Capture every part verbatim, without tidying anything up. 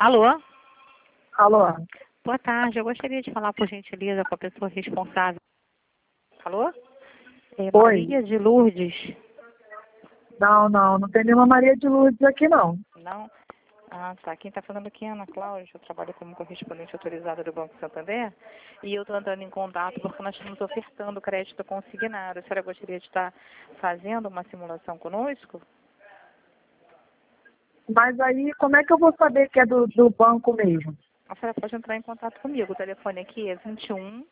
Alô? Alô? Boa tarde, eu gostaria de falar, por gentileza, com a pessoa responsável. Alô? É Oi. Maria de Lourdes? Não, não, não tem nenhuma Maria de Lourdes aqui, não. Não? Ah, tá. Quem está falando aqui é a Ana Cláudia, eu trabalho como correspondente autorizada do Banco Santander. E eu estou entrando em contato porque nós estamos ofertando crédito consignado. A senhora gostaria de estar fazendo uma simulação conosco? Mas aí, como é que eu vou saber que é do, do banco mesmo? A senhora pode entrar em contato comigo. O telefone aqui é vinte e um.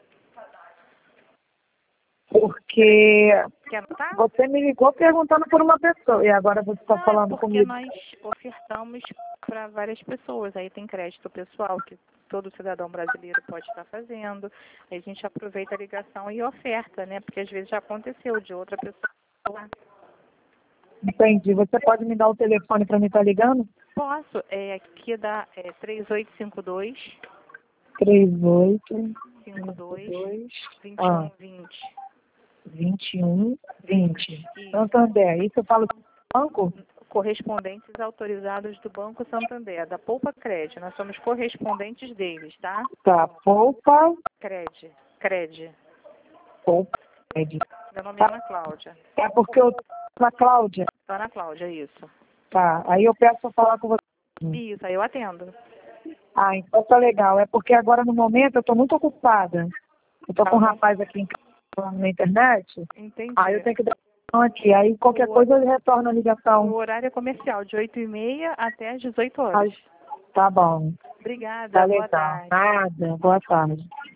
Porque Quer anotar? você me ligou perguntando por uma pessoa e agora você está Não, é falando porque comigo. nós ofertamos para várias pessoas. Aí tem crédito pessoal que todo cidadão brasileiro pode estar fazendo. Aí a gente aproveita a ligação e oferta, né? Porque às vezes já aconteceu de outra pessoa. Entendi. Você pode me dar o telefone para me estar ligando? Posso? É, aqui dá é, três oito cinco dois, três oito cinco dois, dois vinte e um ah, vinte. vinte e um vinte. Isso. Santander. Isso eu falo do banco? Correspondentes autorizados do Banco Santander, da Poupa Cred. Nós somos correspondentes deles, tá? Tá. Poupa. Cred. Cred. Poupa. Meu nome é Ana Cláudia. É porque eu tô na Cláudia. Ana Cláudia, isso. Tá. Aí eu peço para falar com você. Isso, aí eu atendo. Ah, então tá legal. É porque agora no momento eu tô muito ocupada. Eu tô com um rapaz aqui em casa falando na internet. Entendi. Aí eu tenho que dar atenção aqui. Aí qualquer O- coisa eu retorno a ligação. O horário é comercial, de oito e meia até às dezoito horas. Tá bom. Obrigada, Tá boa legal. tarde. Nada. Boa tarde.